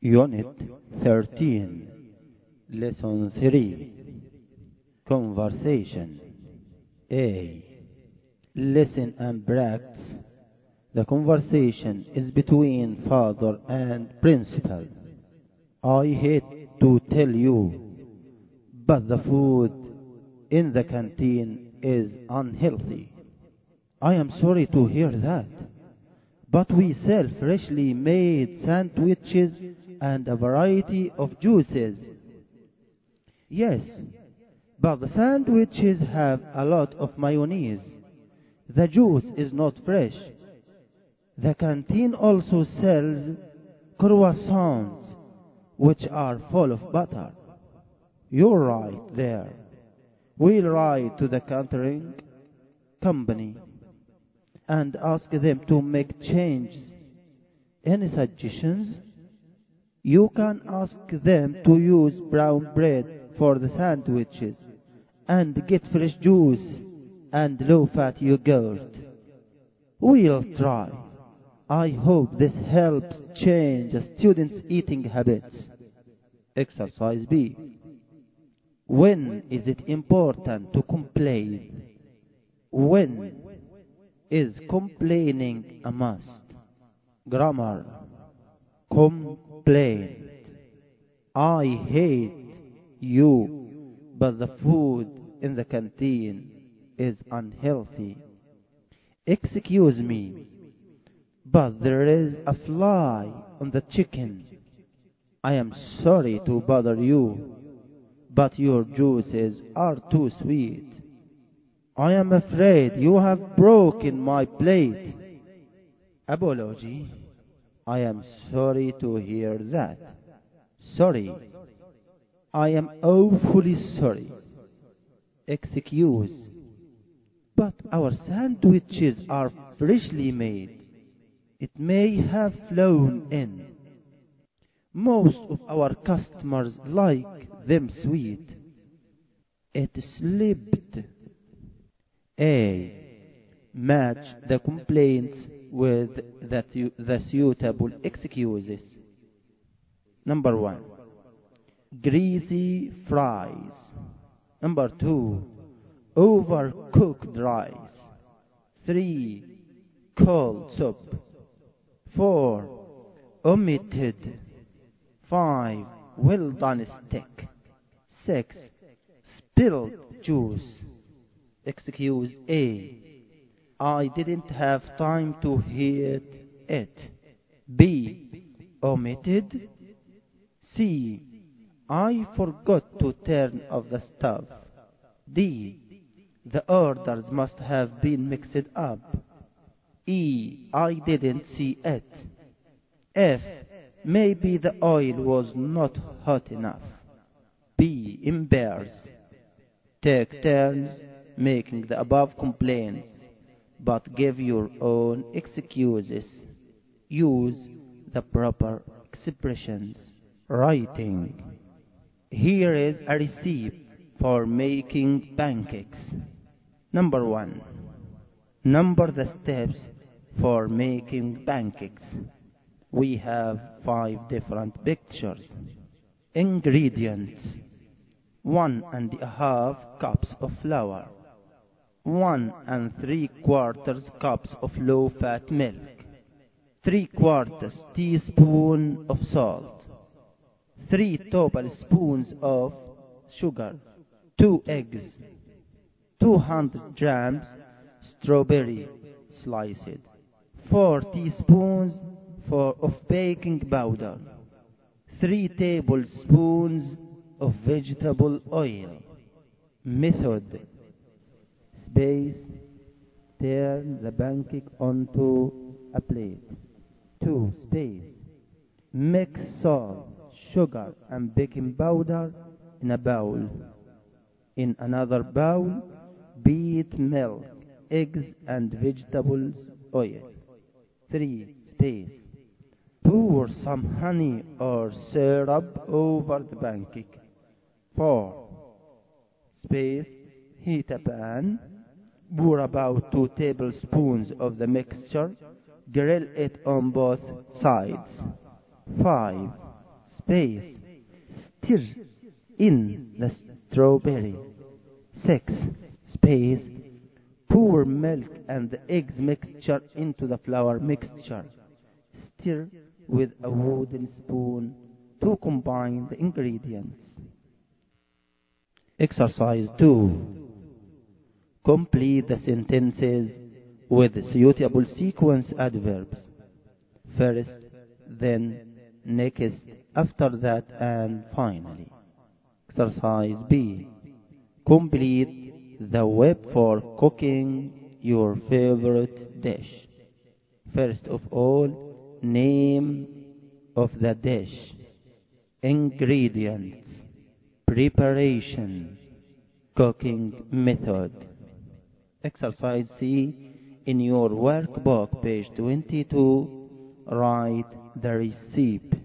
Unit 13, Lesson 3, Conversation. A. Listen and practice. The conversation is between father and principal. I hate to tell you, but the food in the canteen is unhealthy. I am sorry to hear that, but we sell freshly made sandwiches and a variety of juices. Yes, but the sandwiches have a lot of mayonnaise. The juice is not fresh. The canteen also sells croissants, which are full of butter. You're right there. We'll write to the catering company and ask them to make changes. Any suggestions? You can ask them to use brown bread for the sandwiches and get fresh juice and low-fat yogurt. We'll try. I hope this helps change the students' eating habits. Exercise B. When is it important to complain? When is complaining a must? Grammar. Complaint. I hate you, but the food in the canteen is unhealthy. Excuse me, but there is a fly on the chicken. I am sorry to bother you, but your juices are too sweet. I am afraid you have broken my plate. Apology. I am sorry to hear that. Sorry. I am awfully sorry. Excuse. But our sandwiches are freshly made. It may have flown in. Most of our customers like them sweet. It slipped. A. Match the complaints with the suitable excuses. Number 1. Greasy fries. Number 2. Overcooked rice. 3. Cold soup. 4. Omitted. 5. Well done steak. 6. Spilled juice. Excuse A. I didn't have time to heat it. B. Omitted. C. I forgot to turn off the stove. D. The orders must have been mixed up. E. I didn't see it. F. Maybe the oil was not hot enough. B. Embarrass. Take turns making the above complaints, but give your own excuses. Use the proper expressions. Writing. Here is a recipe for making pancakes. Number 1. Number the steps for making pancakes. We have 5 different pictures. Ingredients. 1½ cups of flour. 1 3/4 cups of low-fat milk. 3/4 teaspoon of salt. 3 tablespoons of sugar. 2 eggs. 200 grams strawberry sliced. 4 teaspoons of baking powder. 3 tablespoons of vegetable oil. Method. Space. Turn the pancake onto a plate. 2. Space. Mix salt, sugar and baking powder in a bowl. In another bowl, beat milk, eggs and vegetables oil. 3. Space. Pour some honey or syrup over the pancake. 4. Space. Heat a pan. Pour about 2 tablespoons of the mixture. Grill it on both sides. 5. space. Stir in the strawberry. 6. Space. Pour milk and the eggs mixture into the flour mixture. Stir with a wooden spoon to combine the ingredients. Exercise 2. Complete the sentences with suitable sequence adverbs. First, then, next, after that, and finally. Exercise B. Complete the web for cooking your favorite dish. First of all, name of the dish, ingredients, preparation, cooking method. Exercise C. In your workbook, page 22, write the recipe.